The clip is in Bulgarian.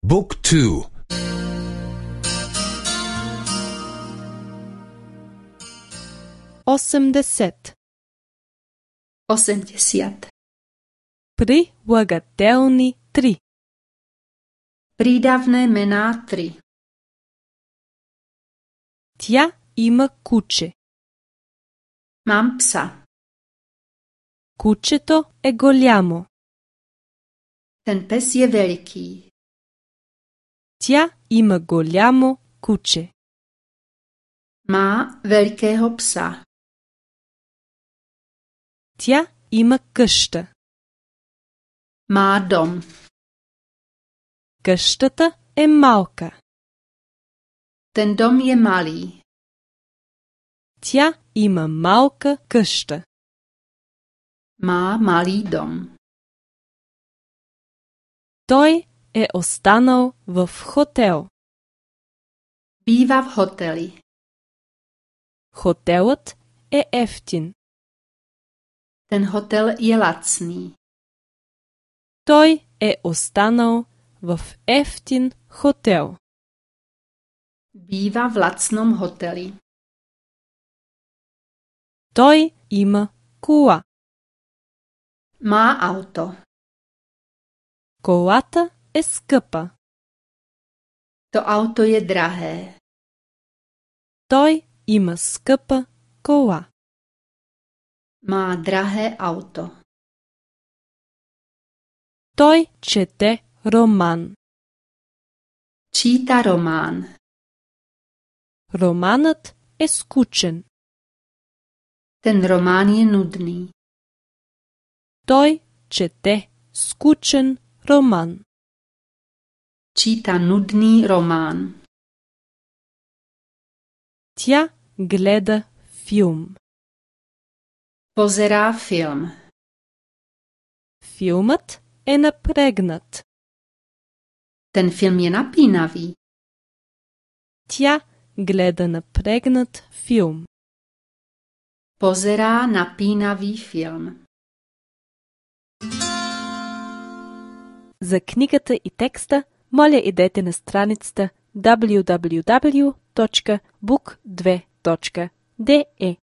Book 2. 80. 80. Прилагателни 3. Prídavné mená 3. Тя има куче. Mám psa. Кучето е голямо. Ten pes je veliký. Тя има голямо куче. Má velikého psa. Тя има къща. Má dom. Къщата е малка. Ten dom je malý. Тя има малка къща. Má malý dom. Той е останал в хотел. Bývá v hoteli. Хотелът е ефтин. Ten hotel je lacný. Той е останал в ефтин хотел. Bývá v lacnom hoteli. Той има кола. Má auto. Колата е скъпа. To auto je drahé. Той има скъпа кола. Má drahé auto. Той чете роман. Číta román. Романът е скучен. Ten román je nudný. Той чете скучен роман. Číta nudný román. Тя гледа филм. Pozerá film. Филмът е напрегнат. Ten film je napínavý. Тя гледа напрегнат филм. Pozerá napínavý film. За книгата и текста, моля идете на страницата www.book2.de.